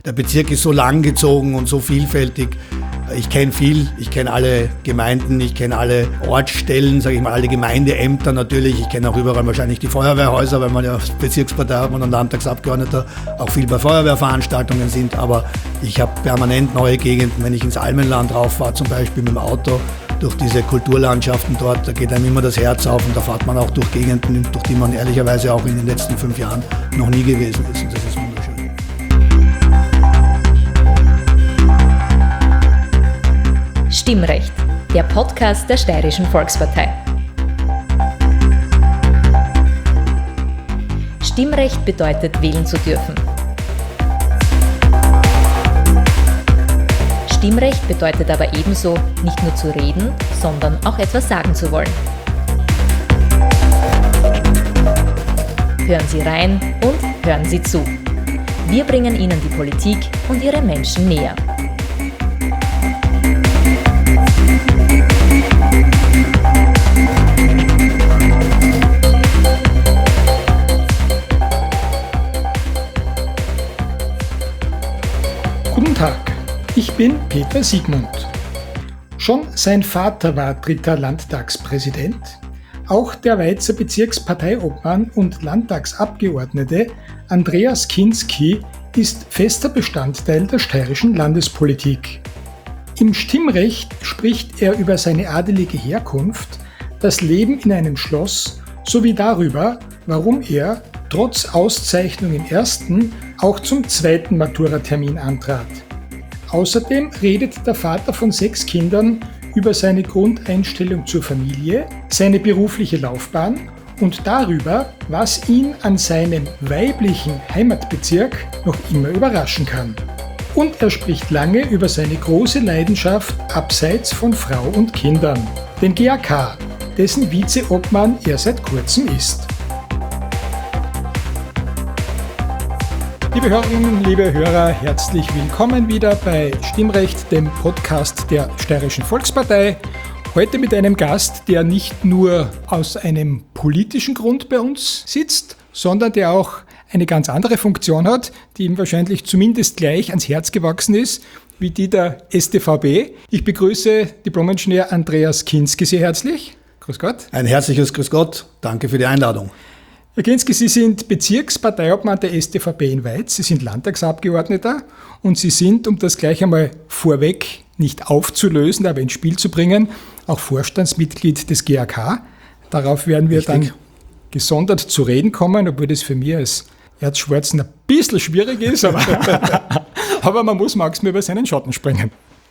Der Bezirk ist so langgezogen und so vielfältig. Ich kenne viel, ich kenne alle Gemeinden, ich kenne alle Ortsstellen, sage ich mal, alle Gemeindeämter natürlich. Ich kenne auch überall wahrscheinlich die Feuerwehrhäuser, weil man ja Bezirkspartei hat und Landtagsabgeordneter auch viel bei Feuerwehrveranstaltungen sind. Aber ich habe permanent neue Gegenden, wenn ich ins Almenland rauffahre, zum Beispiel mit dem Auto, durch diese Kulturlandschaften dort, da geht einem immer das Herz auf und da fährt man auch durch Gegenden, durch die man ehrlicherweise auch in den letzten 5 Jahren noch nie gewesen ist. Und das ist wunderschön. Stimmrecht, der Podcast der Steirischen Volkspartei. Stimmrecht bedeutet, wählen zu dürfen. Stimmrecht bedeutet aber ebenso, nicht nur zu reden, sondern auch etwas sagen zu wollen. Hören Sie rein und hören Sie zu. Wir bringen Ihnen die Politik und ihre Menschen näher. Guten Tag, ich bin Peter Siegmund. Schon sein Vater war 3. Landtagspräsident. Auch der Weizer Bezirksparteiobmann und Landtagsabgeordnete Andreas Kinski ist fester Bestandteil der steirischen Landespolitik. Im Stimmrecht spricht er über seine adelige Herkunft, das Leben in einem Schloss sowie darüber, warum er trotz Auszeichnung im ersten auch zum zweiten Maturatermin antrat. Außerdem redet der Vater von 6 Kindern über seine Grundeinstellung zur Familie, seine berufliche Laufbahn und darüber, was ihn an seinem weiblichen Heimatbezirk noch immer überraschen kann. Und er spricht lange über seine große Leidenschaft abseits von Frau und Kindern, den GAK, dessen Vizeobmann er seit kurzem ist. Liebe Hörerinnen, liebe Hörer, herzlich willkommen wieder bei Stimmrecht, dem Podcast der Steirischen Volkspartei. Heute mit einem Gast, der nicht nur aus einem politischen Grund bei uns sitzt, sondern der auch eine ganz andere Funktion hat, die ihm wahrscheinlich zumindest gleich ans Herz gewachsen ist, wie die der StVB. Ich begrüße Diplom-Ingenieur Andreas Kinski sehr herzlich. Grüß Gott. Ein herzliches Grüß Gott. Danke für die Einladung. Herr Kinski, Sie sind Bezirksparteiobmann der StVB in Weiz, Sie sind Landtagsabgeordneter und Sie sind, um das gleich einmal vorweg nicht aufzulösen, aber ins Spiel zu bringen, auch Vorstandsmitglied des GAK. Darauf werden wir dann gesondert zu reden kommen, obwohl das für mich als Erzschwarzen ein bisschen schwierig ist, aber man muss manchmal über seinen Schatten springen.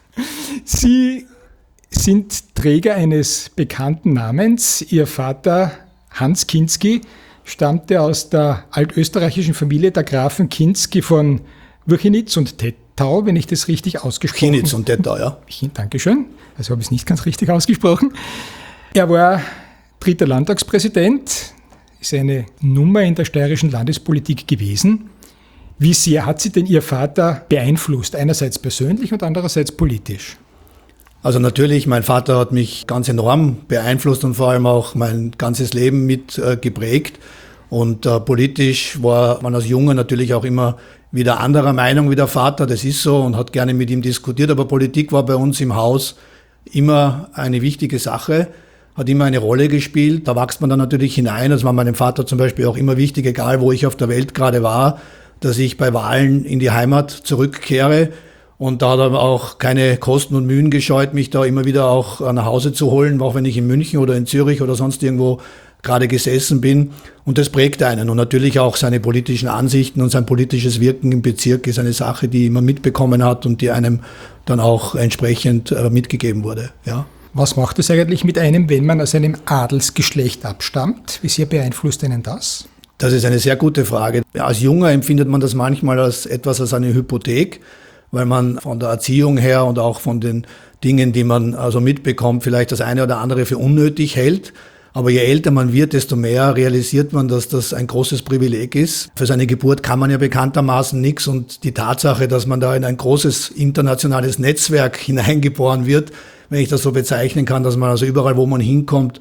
Sie sind Träger eines bekannten Namens. Ihr Vater Hans Kinski stammte aus der altösterreichischen Familie der Grafen Kinski von Würchenitz und Tettau, wenn ich das richtig ausgesprochen habe. Würchenitz und Tettau, ja. Dankeschön. Also habe ich es nicht ganz richtig ausgesprochen. Er war 3. Landtagspräsident, ist eine Nummer in der steirischen Landespolitik gewesen. Wie sehr hat Sie denn Ihr Vater beeinflusst? Einerseits persönlich und andererseits politisch? Also natürlich, mein Vater hat mich ganz enorm beeinflusst und vor allem auch mein ganzes Leben mit geprägt. Und politisch war man als Junge natürlich auch immer wieder anderer Meinung wie der Vater, das ist so, und hat gerne mit ihm diskutiert. Aber Politik war bei uns im Haus immer eine wichtige Sache, hat immer eine Rolle gespielt. Da wächst man dann natürlich hinein. Das war meinem Vater zum Beispiel auch immer wichtig, egal wo ich auf der Welt gerade war, dass ich bei Wahlen in die Heimat zurückkehre. Und da hat er auch keine Kosten und Mühen gescheut, mich da immer wieder auch nach Hause zu holen, auch wenn ich in München oder in Zürich oder sonst irgendwo gerade gesessen bin. Und das prägt einen. Und natürlich auch seine politischen Ansichten und sein politisches Wirken im Bezirk ist eine Sache, die man mitbekommen hat und die einem dann auch entsprechend mitgegeben wurde. Ja. Was macht es eigentlich mit einem, wenn man aus einem Adelsgeschlecht abstammt? Wie sehr beeinflusst einen das? Das ist eine sehr gute Frage. Als Junger empfindet man das manchmal als etwas als eine Hypothek, weil man von der Erziehung her und auch von den Dingen, die man also mitbekommt, vielleicht das eine oder andere für unnötig hält. Aber je älter man wird, desto mehr realisiert man, dass das ein großes Privileg ist. Für seine Geburt kann man ja bekanntermaßen nichts und die Tatsache, dass man da in ein großes internationales Netzwerk hineingeboren wird, wenn ich das so bezeichnen kann, dass man also überall, wo man hinkommt,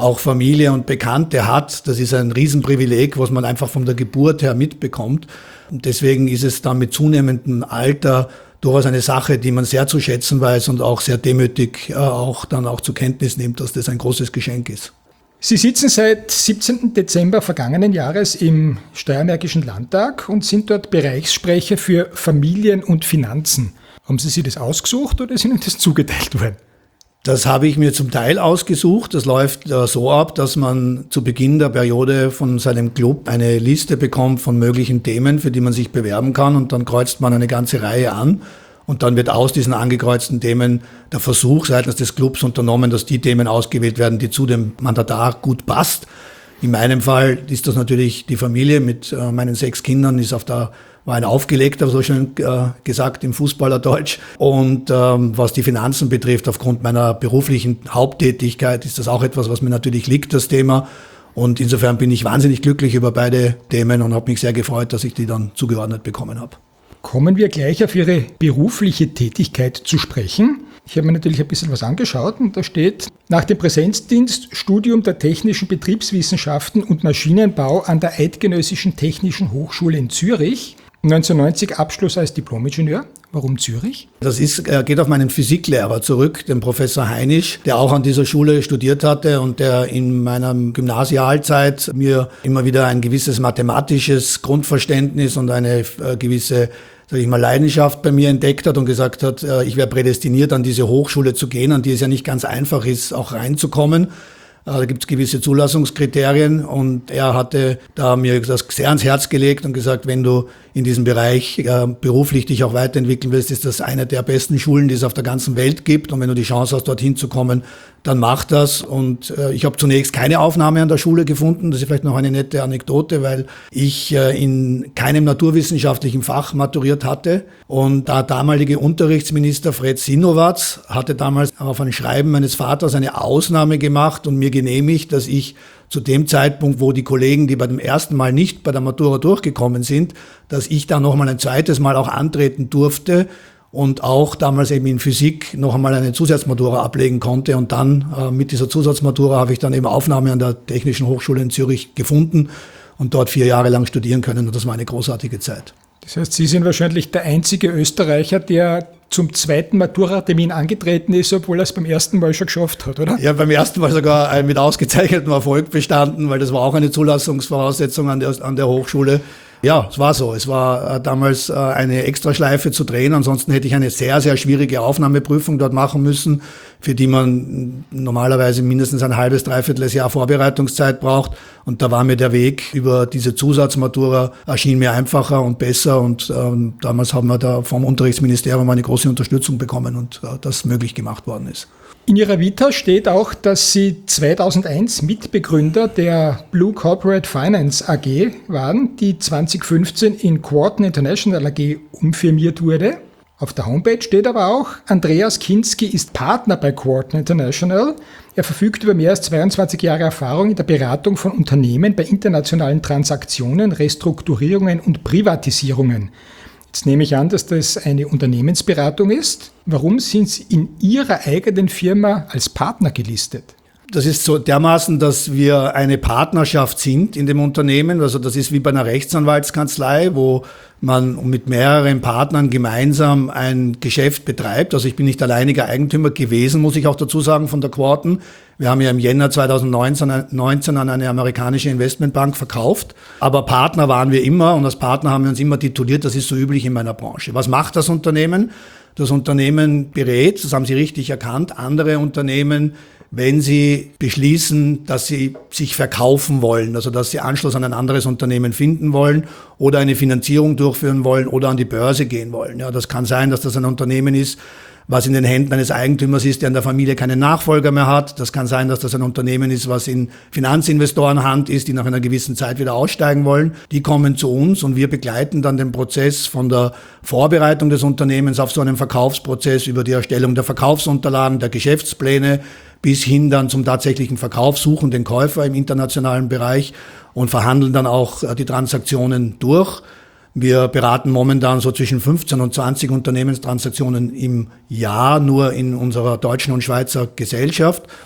auch Familie und Bekannte hat. Das ist ein Riesenprivileg, was man einfach von der Geburt her mitbekommt. Und deswegen ist es dann mit zunehmendem Alter durchaus eine Sache, die man sehr zu schätzen weiß und auch sehr demütig auch zur Kenntnis nimmt, dass das ein großes Geschenk ist. Sie sitzen seit 17. Dezember vergangenen Jahres im Steiermärkischen Landtag und sind dort Bereichssprecher für Familien und Finanzen. Haben Sie sich das ausgesucht oder ist Ihnen das zugeteilt worden? Das habe ich mir zum Teil ausgesucht. Das läuft so ab, dass man zu Beginn der Periode von seinem Club eine Liste bekommt von möglichen Themen, für die man sich bewerben kann, und dann kreuzt man eine ganze Reihe an und dann wird aus diesen angekreuzten Themen der Versuch seitens des Clubs unternommen, dass die Themen ausgewählt werden, die zu dem Mandatar gut passt. In meinem Fall ist das natürlich die Familie mit meinen 6 Kindern, war ein Aufgelegter, so schön gesagt im Fußballerdeutsch. Und was die Finanzen betrifft, aufgrund meiner beruflichen Haupttätigkeit, ist das auch etwas, was mir natürlich liegt, das Thema. Und insofern bin ich wahnsinnig glücklich über beide Themen und habe mich sehr gefreut, dass ich die dann zugeordnet bekommen habe. Kommen wir gleich auf Ihre berufliche Tätigkeit zu sprechen. Ich habe mir natürlich ein bisschen was angeschaut und da steht: Nach dem Präsenzdienst Studium der Technischen Betriebswissenschaften und Maschinenbau an der Eidgenössischen Technischen Hochschule in Zürich. 1990 Abschluss als Diplom-Ingenieur. Warum Zürich? Das geht auf meinen Physiklehrer zurück, den Professor Heinisch, der auch an dieser Schule studiert hatte und der in meiner Gymnasialzeit mir immer wieder ein gewisses mathematisches Grundverständnis und eine gewisse, Leidenschaft bei mir entdeckt hat und gesagt hat, ich wäre prädestiniert, an diese Hochschule zu gehen, an die es ja nicht ganz einfach ist, auch reinzukommen. Da gibt es gewisse Zulassungskriterien und er hatte da mir das sehr ans Herz gelegt und gesagt, wenn du in diesem Bereich beruflich dich auch weiterentwickeln willst, ist das eine der besten Schulen, die es auf der ganzen Welt gibt, und wenn du die Chance hast, dorthin zu kommen, dann mach das. Und ich habe zunächst keine Aufnahme an der Schule gefunden. Das ist vielleicht noch eine nette Anekdote, weil ich in keinem naturwissenschaftlichen Fach maturiert hatte. Und der damalige Unterrichtsminister Fred Sinowatz hatte damals auf ein Schreiben meines Vaters eine Ausnahme gemacht und mir genehmigt, dass ich zu dem Zeitpunkt, wo die Kollegen, die bei dem ersten Mal nicht bei der Matura durchgekommen sind, dass ich da nochmal ein zweites Mal auch antreten durfte und auch damals eben in Physik noch einmal eine Zusatzmatura ablegen konnte. Und dann mit dieser Zusatzmatura habe ich dann eben Aufnahme an der Technischen Hochschule in Zürich gefunden und dort 4 Jahre lang studieren können. Und das war eine großartige Zeit. Das heißt, Sie sind wahrscheinlich der einzige Österreicher, der zum 2. Maturatermin angetreten ist, obwohl er es beim ersten Mal schon geschafft hat, oder? Ja, beim ersten Mal sogar mit ausgezeichnetem Erfolg bestanden, weil das war auch eine Zulassungsvoraussetzung an der Hochschule. Ja, es war so. Es war damals eine Extraschleife zu drehen. Ansonsten hätte ich eine sehr, sehr schwierige Aufnahmeprüfung dort machen müssen, für die man normalerweise mindestens ein halbes, dreiviertel Jahr Vorbereitungszeit braucht. Und da war mir der Weg über diese Zusatzmatura erschien mir einfacher und besser. Und damals haben wir da vom Unterrichtsministerium eine große Unterstützung bekommen und das möglich gemacht worden ist. In Ihrer Vita steht auch, dass Sie 2001 Mitbegründer der Blue Corporate Finance AG waren, die 2015 in Quarton International AG umfirmiert wurde. Auf der Homepage steht aber auch, Andreas Kinski ist Partner bei Quarton International. Er verfügt über mehr als 22 Jahre Erfahrung in der Beratung von Unternehmen bei internationalen Transaktionen, Restrukturierungen und Privatisierungen. Jetzt nehme ich an, dass das eine Unternehmensberatung ist. Warum sind Sie in Ihrer eigenen Firma als Partner gelistet? Das ist so dermaßen, dass wir eine Partnerschaft sind in dem Unternehmen. Also das ist wie bei einer Rechtsanwaltskanzlei, wo man mit mehreren Partnern gemeinsam ein Geschäft betreibt. Also ich bin nicht alleiniger Eigentümer gewesen, muss ich auch dazu sagen, von der Quarton. Wir haben ja im Jänner 2019 an eine amerikanische Investmentbank verkauft. Aber Partner waren wir immer und als Partner haben wir uns immer tituliert. Das ist so üblich in meiner Branche. Was macht das Unternehmen? Das Unternehmen berät, das haben Sie richtig erkannt, andere Unternehmen, wenn sie beschließen, dass sie sich verkaufen wollen, also dass sie Anschluss an ein anderes Unternehmen finden wollen oder eine Finanzierung durchführen wollen oder an die Börse gehen wollen. Ja, das kann sein, dass das ein Unternehmen ist, was in den Händen eines Eigentümers ist, der in der Familie keinen Nachfolger mehr hat. Das kann sein, dass das ein Unternehmen ist, was in Finanzinvestorenhand ist, die nach einer gewissen Zeit wieder aussteigen wollen. Die kommen zu uns und wir begleiten dann den Prozess von der Vorbereitung des Unternehmens auf so einen Verkaufsprozess über die Erstellung der Verkaufsunterlagen, der Geschäftspläne, bis hin dann zum tatsächlichen Verkauf, suchen den Käufer im internationalen Bereich und verhandeln dann auch die Transaktionen durch. Wir beraten momentan so zwischen 15 und 20 Unternehmenstransaktionen im Jahr, nur in unserer deutschen und Schweizer Gesellschaft.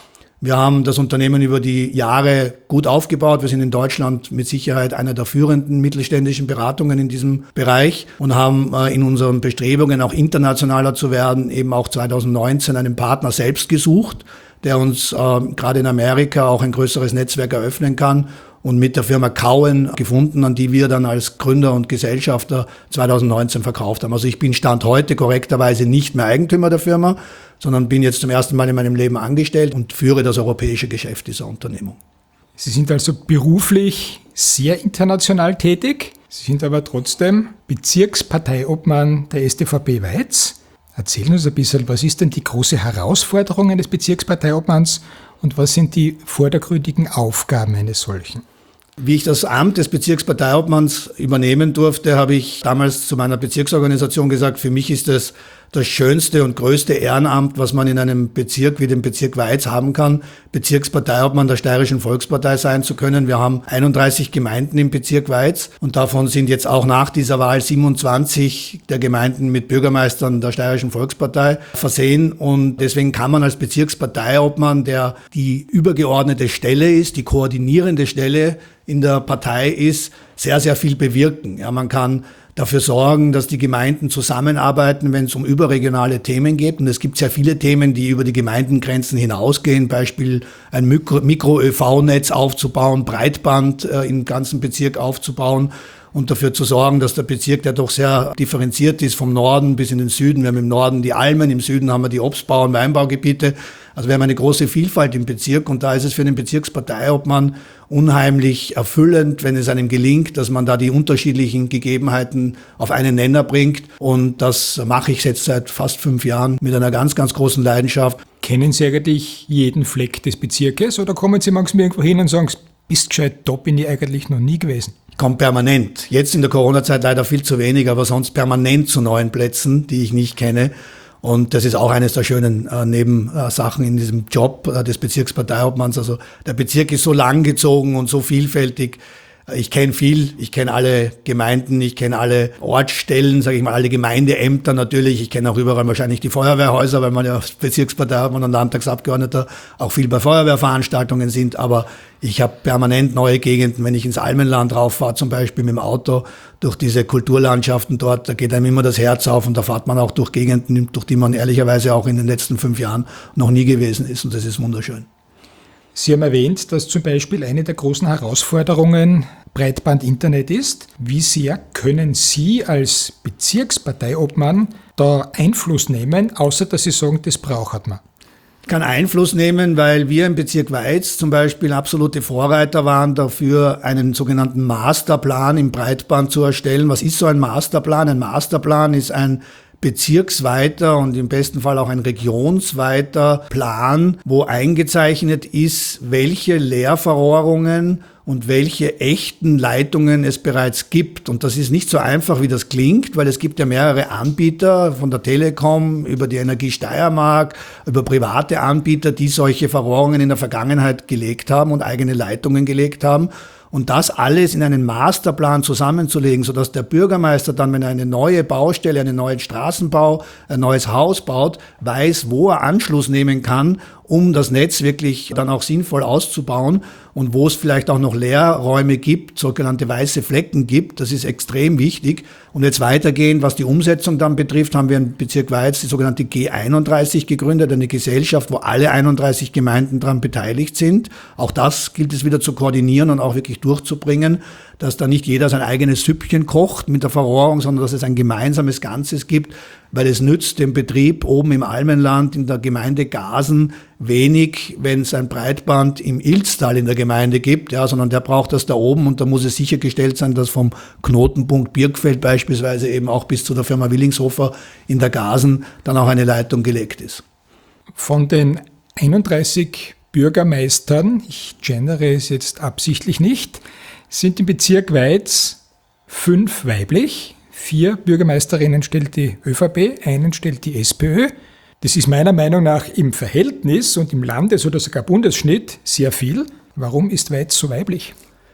Wir haben das Unternehmen über die Jahre gut aufgebaut. Wir sind in Deutschland mit Sicherheit einer der führenden mittelständischen Beratungen in diesem Bereich und haben in unseren Bestrebungen auch internationaler zu werden, eben auch 2019 einen Partner selbst gesucht, der uns gerade in Amerika auch ein größeres Netzwerk eröffnen kann, und mit der Firma Cowen gefunden, an die wir dann als Gründer und Gesellschafter 2019 verkauft haben. Also ich bin Stand heute korrekterweise nicht mehr Eigentümer der Firma, sondern bin jetzt zum ersten Mal in meinem Leben angestellt und führe das europäische Geschäft dieser Unternehmung. Sie sind also beruflich sehr international tätig. Sie sind aber trotzdem Bezirksparteiobmann der StVP Weiz. Erzählen uns ein bisschen, was ist denn die große Herausforderung eines Bezirksparteiobmanns und was sind die vordergründigen Aufgaben eines solchen? Wie ich das Amt des Bezirksparteiobmanns übernehmen durfte, habe ich damals zu meiner Bezirksorganisation gesagt, für mich ist das schönste und größte Ehrenamt, was man in einem Bezirk wie dem Bezirk Weiz haben kann, Bezirksparteiobmann der Steirischen Volkspartei sein zu können. Wir haben 31 Gemeinden im Bezirk Weiz und davon sind jetzt auch nach dieser Wahl 27 der Gemeinden mit Bürgermeistern der Steirischen Volkspartei versehen. Und deswegen kann man als Bezirksparteiobmann, der die übergeordnete Stelle ist, die koordinierende Stelle in der Partei ist, sehr, sehr viel bewirken. Ja, man kann dafür sorgen, dass die Gemeinden zusammenarbeiten, wenn es um überregionale Themen geht. Und es gibt sehr viele Themen, die über die Gemeindengrenzen hinausgehen. Beispiel ein Mikro-ÖV-Netz aufzubauen, Breitband im ganzen Bezirk aufzubauen und dafür zu sorgen, dass der Bezirk, der doch sehr differenziert ist, vom Norden bis in den Süden. Wir haben im Norden die Almen, im Süden haben wir die Obstbau- und Weinbaugebiete. Also wir haben eine große Vielfalt im Bezirk und da ist es für den Bezirksparteiobmann unheimlich erfüllend, wenn es einem gelingt, dass man da die unterschiedlichen Gegebenheiten auf einen Nenner bringt. Und das mache ich jetzt seit fast 5 Jahren mit einer ganz, ganz großen Leidenschaft. Kennen Sie eigentlich jeden Fleck des Bezirkes oder kommen Sie manchmal irgendwo hin und sagen, bist gescheit, da bin ich eigentlich noch nie gewesen? Ich komme permanent, jetzt in der Corona-Zeit leider viel zu wenig, aber sonst permanent zu neuen Plätzen, die ich nicht kenne. Und das ist auch eines der schönen Nebensachen in diesem Job des Bezirksparteiobmanns. Also der Bezirk ist so langgezogen und so vielfältig. Ich kenne viel, ich kenne alle Gemeinden, ich kenne alle Ortsstellen, sage ich mal, alle Gemeindeämter natürlich. Ich kenne auch überall wahrscheinlich die Feuerwehrhäuser, weil man ja als Bezirksparteiobmann und Landtagsabgeordneter auch viel bei Feuerwehrveranstaltungen sind. Aber ich habe permanent neue Gegenden. Wenn ich ins Almenland rauffahre, zum Beispiel mit dem Auto, durch diese Kulturlandschaften dort, da geht einem immer das Herz auf und da fährt man auch durch Gegenden, durch die man ehrlicherweise auch in den letzten 5 Jahren noch nie gewesen ist und das ist wunderschön. Sie haben erwähnt, dass zum Beispiel eine der großen Herausforderungen Breitband-Internet ist. Wie sehr können Sie als Bezirksparteiobmann da Einfluss nehmen, außer dass Sie sagen, das braucht man? Ich kann Einfluss nehmen, weil wir im Bezirk Weiz zum Beispiel absolute Vorreiter waren dafür, einen sogenannten Masterplan im Breitband zu erstellen. Was ist so ein Masterplan? Ein Masterplan ist ein bezirksweiter und im besten Fall auch ein regionsweiter Plan, wo eingezeichnet ist, welche Leerverrohrungen und welche echten Leitungen es bereits gibt. Und das ist nicht so einfach, wie das klingt, weil es gibt ja mehrere Anbieter, von der Telekom über die Energie Steiermark, über private Anbieter, die solche Verrohrungen in der Vergangenheit gelegt haben und eigene Leitungen gelegt haben. Und das alles in einen Masterplan zusammenzulegen, sodass der Bürgermeister dann, wenn er eine neue Baustelle, einen neuen Straßenbau, ein neues Haus baut, weiß, wo er Anschluss nehmen kann, um das Netz wirklich dann auch sinnvoll auszubauen. Und wo es vielleicht auch noch Leerräume gibt, sogenannte weiße Flecken gibt, das ist extrem wichtig. Und jetzt weitergehend, was die Umsetzung dann betrifft, haben wir im Bezirk Weiz die sogenannte G31 gegründet, eine Gesellschaft, wo alle 31 Gemeinden daran beteiligt sind. Auch das gilt es wieder zu koordinieren und auch wirklich durchzubringen, dass da nicht jeder sein eigenes Süppchen kocht mit der Verrohrung, sondern dass es ein gemeinsames Ganzes gibt, weil es nützt dem Betrieb oben im Almenland in der Gemeinde Gasen wenig, wenn es ein Breitband im Ilztal in der Gemeinde gibt, ja, sondern der braucht das da oben und da muss es sichergestellt sein, dass vom Knotenpunkt Birkfeld beispielsweise eben auch bis zu der Firma Willingshofer in der Gasen dann auch eine Leitung gelegt ist. Von den 31 Bürgermeistern, ich gendere es jetzt absichtlich nicht, sind im Bezirk Weiz 5 weiblich, 4 Bürgermeisterinnen stellt die ÖVP, einen stellt die SPÖ. Das ist meiner Meinung nach im Verhältnis und im Landes- oder sogar Bundesschnitt sehr viel. Warum ist Weiz so weiblich?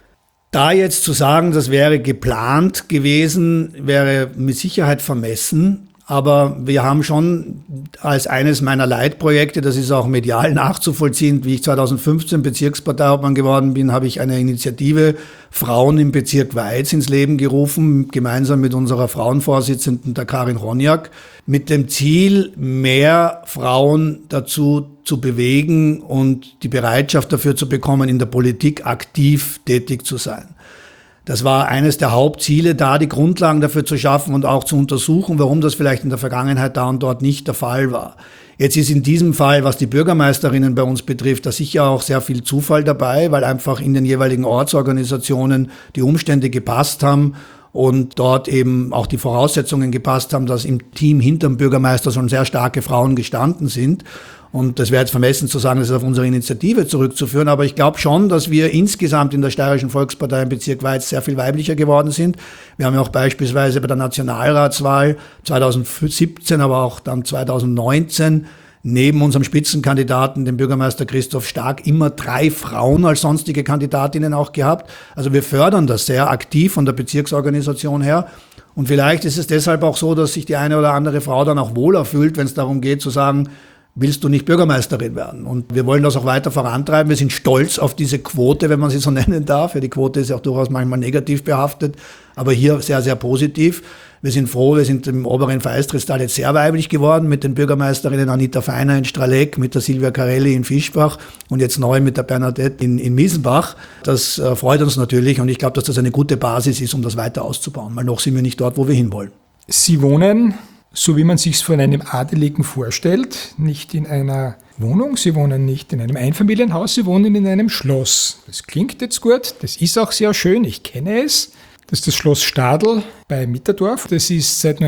Da jetzt zu sagen, das wäre geplant gewesen, wäre mit Sicherheit vermessen. Aber wir haben schon als eines meiner Leitprojekte, das ist auch medial nachzuvollziehen, wie ich 2015 Bezirksparteiobmann geworden bin, habe ich eine Initiative Frauen im Bezirk Weiz ins Leben gerufen, gemeinsam mit unserer Frauenvorsitzenden, der Karin Ronjak, mit dem Ziel, mehr Frauen dazu zu bewegen und die Bereitschaft dafür zu bekommen, in der Politik aktiv tätig zu sein. Das war eines der Hauptziele, da die Grundlagen dafür zu schaffen und auch zu untersuchen, warum das vielleicht in der Vergangenheit da und dort nicht der Fall war. Jetzt ist in diesem Fall, was die Bürgermeisterinnen bei uns betrifft, da sicher auch sehr viel Zufall dabei, weil einfach in den jeweiligen Ortsorganisationen die Umstände gepasst haben und dort eben auch die Voraussetzungen gepasst haben, dass im Team hinterm Bürgermeister schon sehr starke Frauen gestanden sind. Und das wäre jetzt vermessen zu sagen, das ist auf unsere Initiative zurückzuführen. Aber ich glaube schon, dass wir insgesamt in der Steirischen Volkspartei im Bezirk Weiz sehr viel weiblicher geworden sind. Wir haben ja auch beispielsweise bei der Nationalratswahl 2017, aber auch dann 2019 neben unserem Spitzenkandidaten, dem Bürgermeister Christoph Stark, immer 3 Frauen als sonstige Kandidatinnen auch gehabt. Also wir fördern das sehr aktiv von der Bezirksorganisation her. Und vielleicht ist es deshalb auch so, dass sich die eine oder andere Frau dann auch wohler fühlt, wenn es darum geht zu sagen, willst du nicht Bürgermeisterin werden? Und wir wollen das auch weiter vorantreiben. Wir sind stolz auf diese Quote, wenn man sie so nennen darf. Ja, die Quote ist ja auch durchaus manchmal negativ behaftet, aber hier sehr, sehr positiv. Wir sind froh, wir sind im oberen Vereistritztal jetzt sehr weiblich geworden mit den Bürgermeisterinnen Anita Feiner in Straleck, mit der Silvia Carelli in Fischbach und jetzt neu mit der Bernadette in Miesenbach. Das freut uns natürlich und ich glaube, dass das eine gute Basis ist, um das weiter auszubauen. Weil noch sind wir nicht dort, wo wir hinwollen. Sie wohnen, so wie man sich es von einem Adeligen vorstellt, nicht in einer Wohnung, Sie wohnen nicht in einem Einfamilienhaus, Sie wohnen in einem Schloss. Das klingt jetzt gut, das ist auch sehr schön, ich kenne es. Das ist das Schloss Stadl bei Mitterdorf. Das ist seit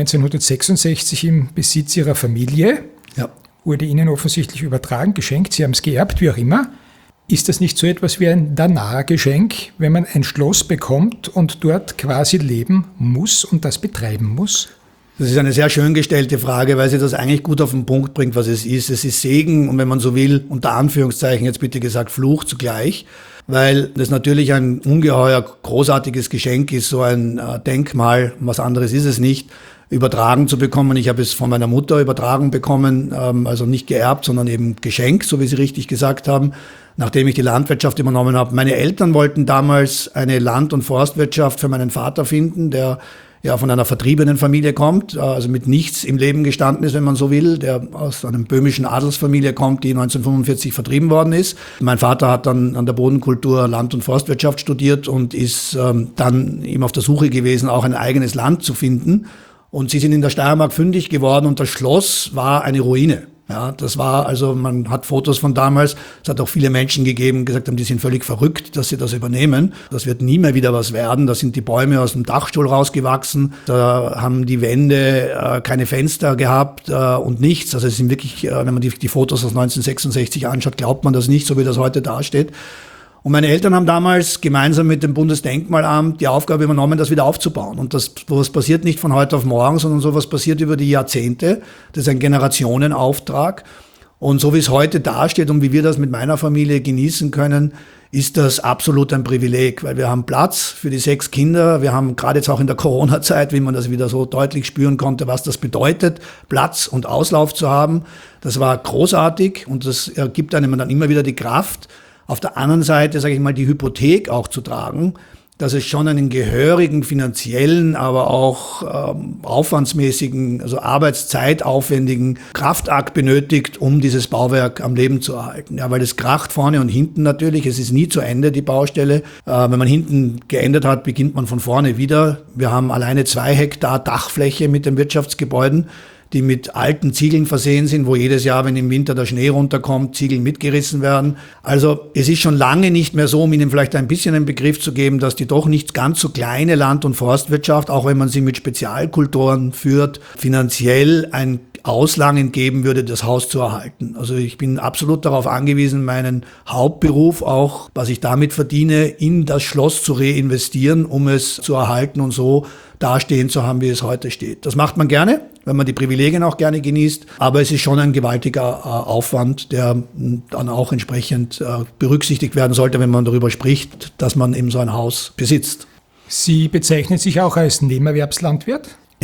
1966 im Besitz Ihrer Familie. Ja. Wurde Ihnen offensichtlich übertragen, geschenkt, Sie haben es geerbt, wie auch immer. Ist das nicht so etwas wie ein Dana-Geschenk, wenn man ein Schloss bekommt und dort quasi leben muss und das betreiben muss? Das ist eine sehr schön gestellte Frage, weil sie das eigentlich gut auf den Punkt bringt, was es ist. Es ist Segen und wenn man so will, unter Anführungszeichen jetzt bitte gesagt, Fluch zugleich, weil das natürlich ein ungeheuer großartiges Geschenk ist, so ein Denkmal, was anderes ist es nicht, übertragen zu bekommen. Ich habe es von meiner Mutter übertragen bekommen, also nicht geerbt, sondern eben Geschenk, so wie Sie richtig gesagt haben, nachdem ich die Landwirtschaft übernommen habe. Meine Eltern wollten damals eine Land- und Forstwirtschaft für meinen Vater finden, der ja von einer vertriebenen Familie kommt, also mit nichts im Leben gestanden ist, wenn man so will, der aus einer böhmischen Adelsfamilie kommt, die 1945 vertrieben worden ist. Mein Vater hat dann an der Bodenkultur Land- und Forstwirtschaft studiert und ist dann eben auf der Suche gewesen, auch ein eigenes Land zu finden. Und sie sind in der Steiermark fündig geworden und das Schloss war eine Ruine. Ja, das war, also man hat Fotos von damals, es hat auch viele Menschen gegeben, die gesagt haben, die sind völlig verrückt, dass sie das übernehmen. Das wird nie mehr wieder was werden. Da sind die Bäume aus dem Dachstuhl rausgewachsen, da haben die Wände keine Fenster gehabt und nichts. Also es sind wirklich, wenn man die Fotos aus 1966 anschaut, glaubt man das nicht, so wie das heute dasteht. Und meine Eltern haben damals gemeinsam mit dem Bundesdenkmalamt die Aufgabe übernommen, das wieder aufzubauen. Und das was passiert nicht von heute auf morgen, sondern sowas passiert über die Jahrzehnte. Das ist ein Generationenauftrag. Und so wie es heute dasteht und wie wir das mit meiner Familie genießen können, ist das absolut ein Privileg, weil wir haben Platz für die 6 Kinder. Wir haben gerade jetzt auch in der Corona-Zeit, wie man das wieder so deutlich spüren konnte, was das bedeutet, Platz und Auslauf zu haben. Das war großartig und das gibt einem dann immer wieder die Kraft, auf der anderen Seite, sage ich mal, die Hypothek auch zu tragen, dass es schon einen gehörigen finanziellen, aber auch aufwandsmäßigen, also arbeitszeitaufwendigen Kraftakt benötigt, um dieses Bauwerk am Leben zu erhalten. Ja, weil es kracht vorne und hinten natürlich. Es ist nie zu Ende, die Baustelle. Wenn man hinten geendet hat, beginnt man von vorne wieder. Wir haben alleine 2 Hektar Dachfläche mit den Wirtschaftsgebäuden, die mit alten Ziegeln versehen sind, wo jedes Jahr, wenn im Winter der Schnee runterkommt, Ziegel mitgerissen werden. Also es ist schon lange nicht mehr so, um Ihnen vielleicht ein bisschen einen Begriff zu geben, dass die doch nicht ganz so kleine Land- und Forstwirtschaft, auch wenn man sie mit Spezialkulturen führt, finanziell ein Auslangen geben würde, das Haus zu erhalten. Also ich bin absolut darauf angewiesen, meinen Hauptberuf auch, was ich damit verdiene, in das Schloss zu reinvestieren, um es zu erhalten und so dastehen zu haben, wie es heute steht. Das macht man gerne, wenn man die Privilegien auch gerne genießt, aber es ist schon ein gewaltiger Aufwand, der dann auch entsprechend berücksichtigt werden sollte, wenn man darüber spricht, dass man eben so ein Haus besitzt. Sie bezeichnen sich auch als Nebenerwerbslandwirt? Ja.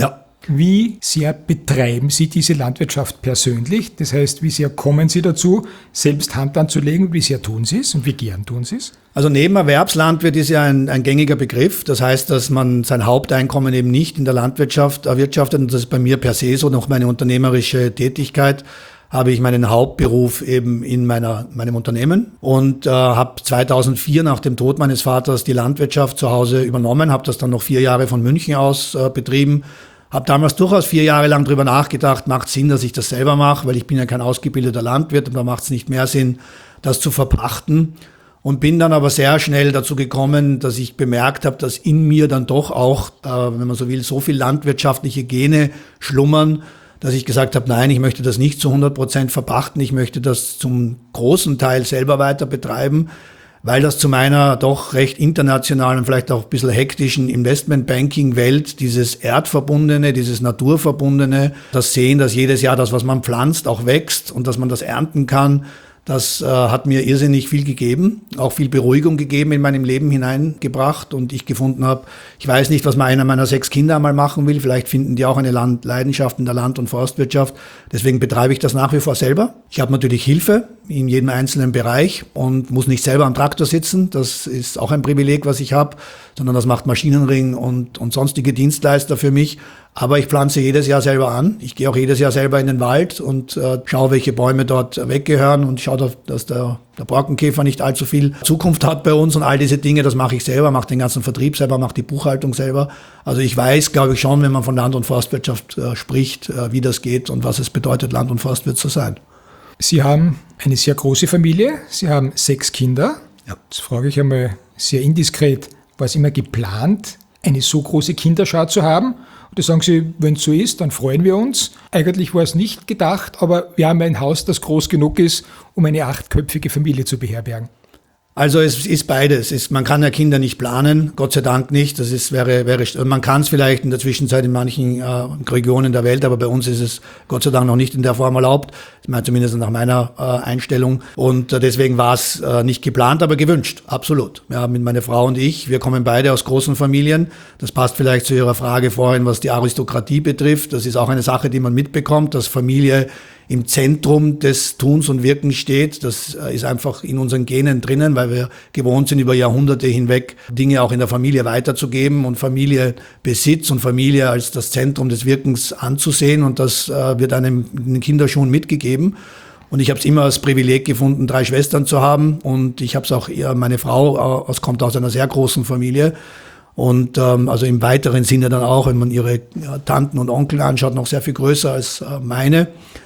Wie sehr betreiben Sie diese Landwirtschaft persönlich? Das heißt, wie sehr kommen Sie dazu, selbst Hand anzulegen? Wie sehr tun Sie es und wie gern tun Sie es? Also Nebenerwerbslandwirt ist ja ein gängiger Begriff. Das heißt, dass man sein Haupteinkommen eben nicht in der Landwirtschaft erwirtschaftet. Und das ist bei mir per se so. Noch meine unternehmerische Tätigkeit habe ich meinen Hauptberuf eben in meinem Unternehmen und habe 2004 nach dem Tod meines Vaters die Landwirtschaft zu Hause übernommen, habe das dann noch 4 Jahre von München aus betrieben. Habe damals durchaus 4 Jahre lang drüber nachgedacht, macht Sinn, dass ich das selber mache, weil ich bin ja kein ausgebildeter Landwirt und da macht es nicht mehr Sinn, das zu verpachten. Und bin dann aber sehr schnell dazu gekommen, dass ich bemerkt habe, dass in mir dann doch auch, wenn man so will, so viel landwirtschaftliche Gene schlummern, dass ich gesagt habe, nein, ich möchte das nicht zu 100% verpachten, ich möchte das zum großen Teil selber weiter betreiben, weil das zu meiner doch recht internationalen, vielleicht auch ein bisschen hektischen Investmentbanking-Welt, dieses Erdverbundene, dieses Naturverbundene, das Sehen, dass jedes Jahr das, was man pflanzt, auch wächst und dass man das ernten kann, das hat mir irrsinnig viel gegeben, auch viel Beruhigung gegeben in meinem Leben hineingebracht und ich gefunden habe, ich weiß nicht, was einer meiner 6 Kinder einmal machen will, vielleicht finden die auch eine Leidenschaft in der Land- und Forstwirtschaft, deswegen betreibe ich das nach wie vor selber. Ich habe natürlich Hilfe in jedem einzelnen Bereich und muss nicht selber am Traktor sitzen, das ist auch ein Privileg, was ich habe, sondern das macht Maschinenring und sonstige Dienstleister für mich. Aber ich pflanze jedes Jahr selber an. Ich gehe auch jedes Jahr selber in den Wald und schaue, welche Bäume dort weggehören und schaue, dass der Borkenkäfer nicht allzu viel Zukunft hat bei uns und all diese Dinge, das mache ich selber, mache den ganzen Vertrieb selber, mache die Buchhaltung selber. Also ich weiß, glaube ich, schon, wenn man von Land- und Forstwirtschaft spricht, wie das geht und was es bedeutet, Land- und Forstwirt zu sein. Sie haben eine sehr große Familie, Sie haben 6 Kinder. Ja. Jetzt frage ich einmal sehr indiskret, war es immer geplant, eine so große Kinderschar zu haben? Oder sagen Sie, wenn es so ist, dann freuen wir uns. Eigentlich war es nicht gedacht, aber wir haben ein Haus, das groß genug ist, um eine 8-köpfige Familie zu beherbergen. Also es ist beides. Man kann ja Kinder nicht planen, Gott sei Dank nicht. Man kann es vielleicht in der Zwischenzeit in manchen Regionen der Welt, aber bei uns ist es Gott sei Dank noch nicht in der Form erlaubt. Ich meine zumindest nach meiner Einstellung. Und deswegen war es nicht geplant, aber gewünscht, absolut. Ja, mit meiner Frau und ich, wir kommen beide aus großen Familien. Das passt vielleicht zu Ihrer Frage vorhin, was die Aristokratie betrifft. Das ist auch eine Sache, die man mitbekommt, dass Familie im Zentrum des Tuns und Wirkens steht. Das ist einfach in unseren Genen drinnen, weil wir gewohnt sind, über Jahrhunderte hinweg Dinge auch in der Familie weiterzugeben und Familienbesitz und Familie als das Zentrum des Wirkens anzusehen. Und das wird einem in den Kinderschuhen mitgegeben. Und ich habe es immer als Privileg gefunden, 3 Schwestern zu haben. Und ich habe es auch, meine Frau kommt aus einer sehr großen Familie. Und also im weiteren Sinne dann auch, wenn man ihre Tanten und Onkel anschaut, noch sehr viel größer als meine.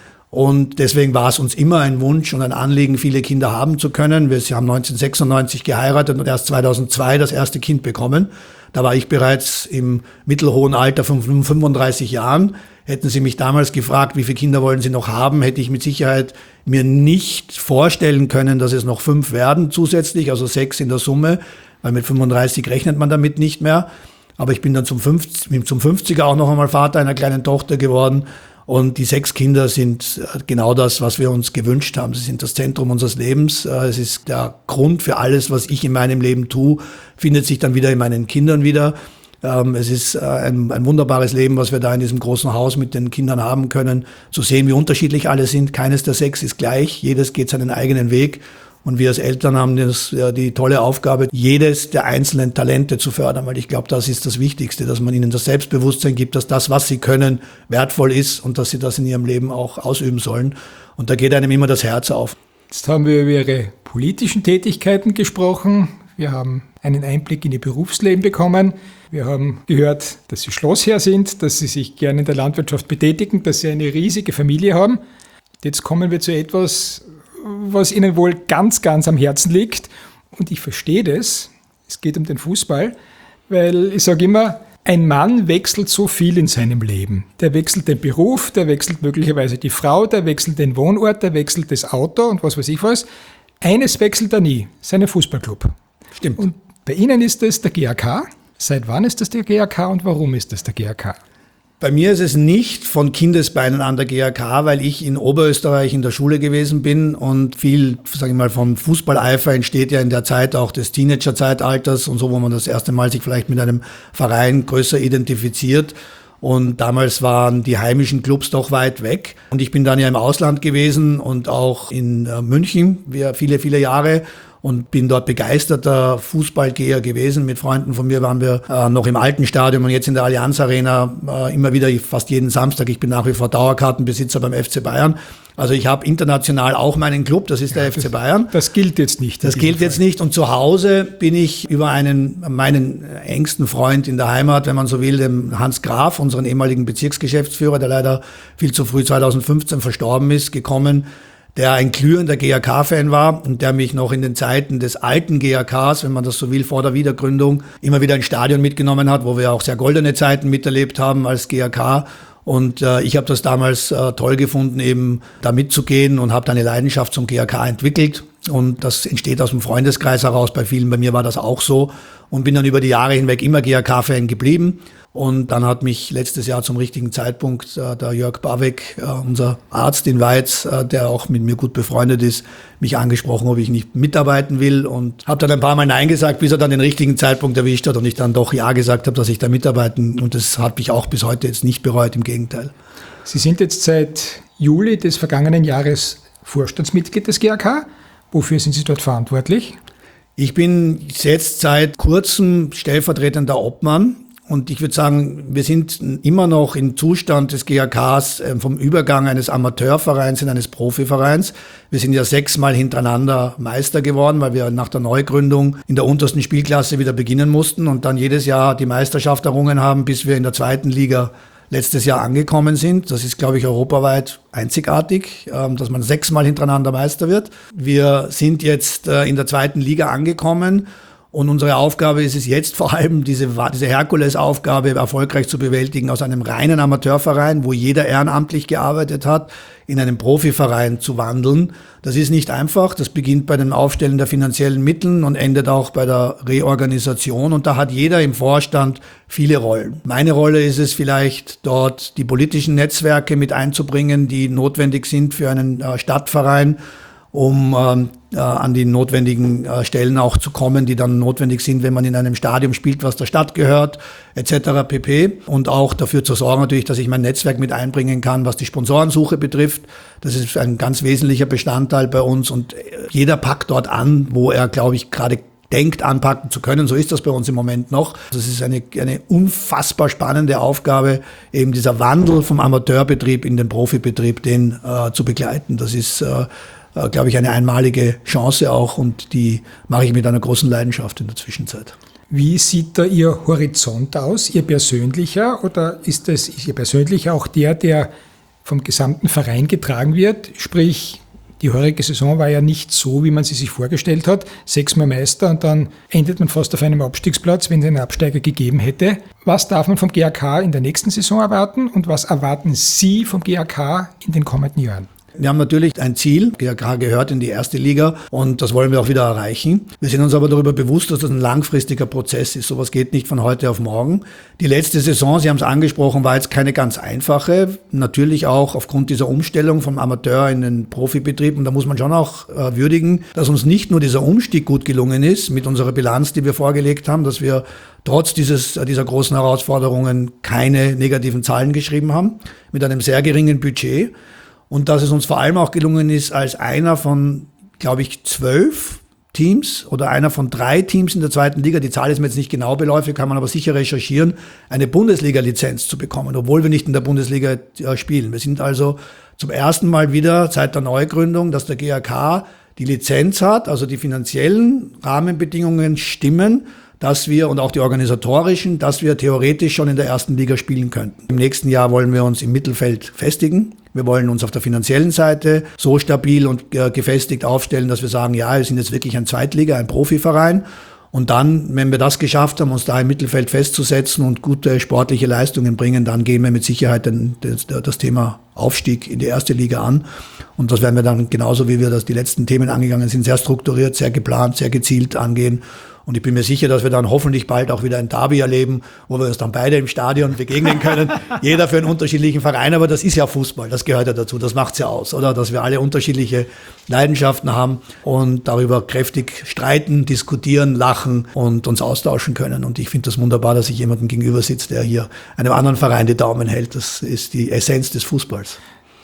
Und deswegen war es uns immer ein Wunsch und ein Anliegen, viele Kinder haben zu können. Wir haben 1996 geheiratet und erst 2002 das erste Kind bekommen. Da war ich bereits im mittelhohen Alter von 35 Jahren. Hätten Sie mich damals gefragt, wie viele Kinder wollen Sie noch haben, hätte ich mit Sicherheit mir nicht vorstellen können, dass es noch 5 werden zusätzlich, also 6 in der Summe, weil mit 35 rechnet man damit nicht mehr. Aber ich bin dann zum 50er auch noch einmal Vater einer kleinen Tochter geworden. Und die 6 Kinder sind genau das, was wir uns gewünscht haben. Sie sind das Zentrum unseres Lebens. Es ist der Grund für alles, was ich in meinem Leben tue, findet sich dann wieder in meinen Kindern wieder. Es ist ein wunderbares Leben, was wir da in diesem großen Haus mit den Kindern haben können. Zu sehen, wie unterschiedlich alle sind. Keines der 6 ist gleich. Jedes geht seinen eigenen Weg. Und wir als Eltern haben die tolle Aufgabe, jedes der einzelnen Talente zu fördern, weil ich glaube, das ist das Wichtigste, dass man ihnen das Selbstbewusstsein gibt, dass das, was sie können, wertvoll ist und dass sie das in ihrem Leben auch ausüben sollen. Und da geht einem immer das Herz auf. Jetzt haben wir über Ihre politischen Tätigkeiten gesprochen. Wir haben einen Einblick in Ihr Berufsleben bekommen. Wir haben gehört, dass Sie Schlossherr sind, dass Sie sich gerne in der Landwirtschaft betätigen, dass Sie eine riesige Familie haben. Jetzt kommen wir zu etwas, was Ihnen wohl ganz, ganz am Herzen liegt. Und ich verstehe das. Es geht um den Fußball, weil ich sage immer, ein Mann wechselt so viel in seinem Leben. Der wechselt den Beruf, der wechselt möglicherweise die Frau, der wechselt den Wohnort, der wechselt das Auto und was weiß ich was. Eines wechselt er nie, seinen Fußballclub. Stimmt. Und bei Ihnen ist das der GAK. Seit wann ist das der GAK und warum ist das der GAK? Bei mir ist es nicht von Kindesbeinen an der GAK, weil ich in Oberösterreich in der Schule gewesen bin und viel, sage ich mal, vom Fußballeifer entsteht ja in der Zeit auch des Teenagerzeitalters und so, wo man das erste Mal sich vielleicht mit einem Verein größer identifiziert. Und damals waren die heimischen Clubs doch weit weg. Und ich bin dann ja im Ausland gewesen und auch in München, viele, viele Jahre. Und bin dort begeisterter Fußballgeher gewesen. Mit Freunden von mir waren wir noch im alten Stadion und jetzt in der Allianz Arena immer wieder fast jeden Samstag. Ich bin nach wie vor Dauerkartenbesitzer beim FC Bayern. Also ich habe international auch meinen Club, das ist der FC Bayern. Das gilt jetzt nicht. Das gilt jetzt nicht. Und zu Hause bin ich über meinen engsten Freund in der Heimat, wenn man so will, dem Hans Graf, unseren ehemaligen Bezirksgeschäftsführer, der leider viel zu früh 2015 verstorben ist, gekommen, der ein glühender GAK-Fan war und der mich noch in den Zeiten des alten GAKs, wenn man das so will, vor der Wiedergründung, immer wieder ins Stadion mitgenommen hat, wo wir auch sehr goldene Zeiten miterlebt haben als GAK. Und ich habe das damals toll gefunden, eben da mitzugehen und habe da eine Leidenschaft zum GAK entwickelt. Und das entsteht aus dem Freundeskreis heraus bei vielen. Bei mir war das auch so und bin dann über die Jahre hinweg immer GAK-Fan geblieben. Und dann hat mich letztes Jahr zum richtigen Zeitpunkt der Jörg Bawek, unser Arzt in Weiz, der auch mit mir gut befreundet ist, mich angesprochen, ob ich nicht mitarbeiten will. Und habe dann ein paar Mal Nein gesagt, bis er dann den richtigen Zeitpunkt erwischt hat und ich dann doch Ja gesagt habe, dass ich da mitarbeiten. Und das hat mich auch bis heute jetzt nicht bereut, im Gegenteil. Sie sind jetzt seit Juli des vergangenen Jahres Vorstandsmitglied des GAK. Wofür sind Sie dort verantwortlich? Ich bin jetzt seit kurzem stellvertretender Obmann. Und ich würde sagen, wir sind immer noch im Zustand des GAKs vom Übergang eines Amateurvereins in eines Profivereins. Wir sind ja 6-mal hintereinander Meister geworden, weil wir nach der Neugründung in der untersten Spielklasse wieder beginnen mussten und dann jedes Jahr die Meisterschaft errungen haben, bis wir in der 2. Liga letztes Jahr angekommen sind. Das ist, glaube ich, europaweit einzigartig, dass man 6-mal hintereinander Meister wird. Wir sind jetzt in der 2. Liga angekommen. Und unsere Aufgabe ist es jetzt vor allem, diese Herkulesaufgabe erfolgreich zu bewältigen, aus einem reinen Amateurverein, wo jeder ehrenamtlich gearbeitet hat, in einen Profiverein zu wandeln. Das ist nicht einfach. Das beginnt bei dem Aufstellen der finanziellen Mittel und endet auch bei der Reorganisation. Und da hat jeder im Vorstand viele Rollen. Meine Rolle ist es vielleicht, dort die politischen Netzwerke mit einzubringen, die notwendig sind für einen Stadtverein, um an die notwendigen Stellen auch zu kommen, die dann notwendig sind, wenn man in einem Stadion spielt, was der Stadt gehört, etc. pp. Und auch dafür zu sorgen natürlich, dass ich mein Netzwerk mit einbringen kann, was die Sponsorensuche betrifft. Das ist ein ganz wesentlicher Bestandteil bei uns und jeder packt dort an, wo er, glaube ich, gerade denkt, anpacken zu können. So ist das bei uns im Moment noch. Das ist eine unfassbar spannende Aufgabe, eben dieser Wandel vom Amateurbetrieb in den Profibetrieb, den zu begleiten. Das ist glaube ich, eine einmalige Chance auch und die mache ich mit einer großen Leidenschaft in der Zwischenzeit. Wie sieht da Ihr Horizont aus, Ihr persönlicher, oder ist Ihr persönlicher auch der vom gesamten Verein getragen wird? Sprich, die heurige Saison war ja nicht so, wie man sie sich vorgestellt hat. 6-mal Meister und dann endet man fast auf einem Abstiegsplatz, wenn es einen Absteiger gegeben hätte. Was darf man vom GAK in der nächsten Saison erwarten und was erwarten Sie vom GAK in den kommenden Jahren? Wir haben natürlich ein Ziel, GAK gehört in die 1. Liga und das wollen wir auch wieder erreichen. Wir sind uns aber darüber bewusst, dass das ein langfristiger Prozess ist. Sowas geht nicht von heute auf morgen. Die letzte Saison, Sie haben es angesprochen, war jetzt keine ganz einfache. Natürlich auch aufgrund dieser Umstellung vom Amateur in den Profibetrieb. Und da muss man schon auch würdigen, dass uns nicht nur dieser Umstieg gut gelungen ist mit unserer Bilanz, die wir vorgelegt haben, dass wir trotz dieser großen Herausforderungen keine negativen Zahlen geschrieben haben, mit einem sehr geringen Budget. Und dass es uns vor allem auch gelungen ist, als einer von, glaube ich, 12 Teams oder einer von 3 Teams in der 2. Liga, die Zahl ist mir jetzt nicht genau beläufig, kann man aber sicher recherchieren, eine Bundesliga-Lizenz zu bekommen, obwohl wir nicht in der Bundesliga spielen. Wir sind also zum ersten Mal wieder seit der Neugründung, dass der GAK die Lizenz hat, also die finanziellen Rahmenbedingungen stimmen, dass wir und auch die organisatorischen, dass wir theoretisch schon in der 1. Liga spielen könnten. Im nächsten Jahr wollen wir uns im Mittelfeld festigen. Wir wollen uns auf der finanziellen Seite so stabil und gefestigt aufstellen, dass wir sagen, ja, wir sind jetzt wirklich ein Zweitliga, ein Profiverein. Und dann, wenn wir das geschafft haben, uns da im Mittelfeld festzusetzen und gute sportliche Leistungen bringen, dann gehen wir mit Sicherheit das Thema Aufstieg in die erste Liga an. Und das werden wir dann genauso, wie wir das die letzten Themen angegangen sind, sehr strukturiert, sehr geplant, sehr gezielt angehen. Und ich bin mir sicher, dass wir dann hoffentlich bald auch wieder ein Derby erleben, wo wir uns dann beide im Stadion begegnen können. Jeder für einen unterschiedlichen Verein, aber das ist ja Fußball, das gehört ja dazu, das macht's ja aus, oder? Dass wir alle unterschiedliche Leidenschaften haben und darüber kräftig streiten, diskutieren, lachen und uns austauschen können. Und ich finde das wunderbar, dass ich jemandem gegenüber sitzt, der hier einem anderen Verein die Daumen hält. Das ist die Essenz des Fußballs.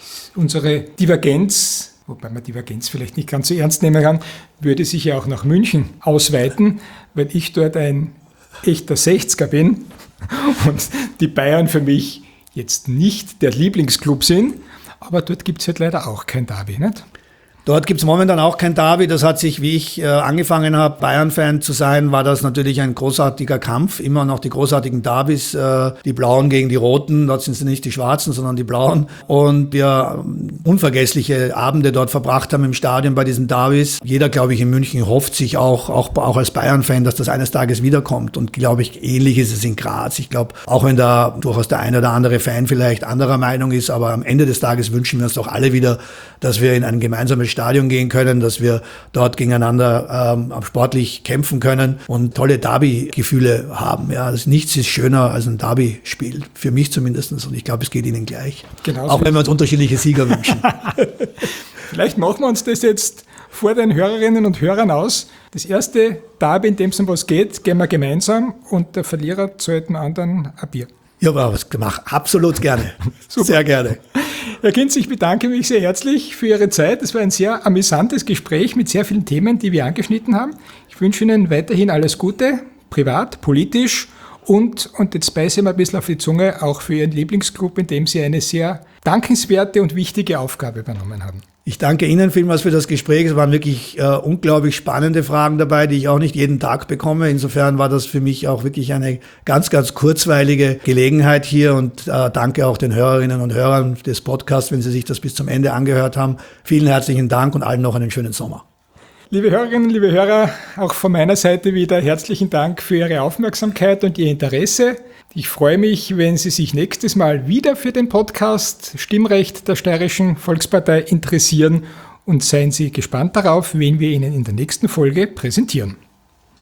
Unsere Divergenz, wobei man Divergenz vielleicht nicht ganz so ernst nehmen kann, würde sich ja auch nach München ausweiten, weil ich dort ein echter 60er bin und die Bayern für mich jetzt nicht der Lieblingsclub sind, aber dort gibt es halt leider auch kein Derby, nicht? Dort gibt es momentan auch kein Derby. Das hat sich, wie ich angefangen habe, Bayern-Fan zu sein, war das natürlich ein großartiger Kampf. Immer noch die großartigen Derbys, die Blauen gegen die Roten. Dort sind es nicht die Schwarzen, sondern die Blauen. Und wir unvergessliche Abende dort verbracht haben im Stadion bei diesen Derbys. Jeder, glaube ich, in München hofft sich auch als Bayern-Fan, dass das eines Tages wiederkommt. Und, glaube ich, ähnlich ist es in Graz. Ich glaube, auch wenn da durchaus der eine oder andere Fan vielleicht anderer Meinung ist, aber am Ende des Tages wünschen wir uns doch alle wieder, dass wir in ein gemeinsames Stadion gehen können, dass wir dort gegeneinander sportlich kämpfen können und tolle Derby-Gefühle haben. Ja, nichts ist schöner als ein Derby-Spiel, für mich zumindest. Und ich glaube, es geht Ihnen gleich. Genauso, auch wenn wir uns unterschiedliche Sieger wünschen. Vielleicht machen wir uns das jetzt vor den Hörerinnen und Hörern aus. Das erste Derby, in dem es um was geht, gehen wir gemeinsam und der Verlierer zahlt dem anderen ein Bier. Ja, aber was gemacht. Absolut gerne. Sehr gerne. Herr Kinz, ich bedanke mich sehr herzlich für Ihre Zeit. Es war ein sehr amüsantes Gespräch mit sehr vielen Themen, die wir angeschnitten haben. Ich wünsche Ihnen weiterhin alles Gute, privat, politisch und jetzt beiße ich mir ein bisschen auf die Zunge, auch für Ihren Lieblingsclub, in dem Sie eine sehr dankenswerte und wichtige Aufgabe übernommen haben. Ich danke Ihnen vielmals für das Gespräch. Es waren wirklich unglaublich spannende Fragen dabei, die ich auch nicht jeden Tag bekomme. Insofern war das für mich auch wirklich eine ganz, ganz kurzweilige Gelegenheit hier und danke auch den Hörerinnen und Hörern des Podcasts, wenn Sie sich das bis zum Ende angehört haben. Vielen herzlichen Dank und allen noch einen schönen Sommer. Liebe Hörerinnen, liebe Hörer, auch von meiner Seite wieder herzlichen Dank für Ihre Aufmerksamkeit und Ihr Interesse. Ich freue mich, wenn Sie sich nächstes Mal wieder für den Podcast Stimmrecht der Steirischen Volkspartei interessieren und seien Sie gespannt darauf, wen wir Ihnen in der nächsten Folge präsentieren.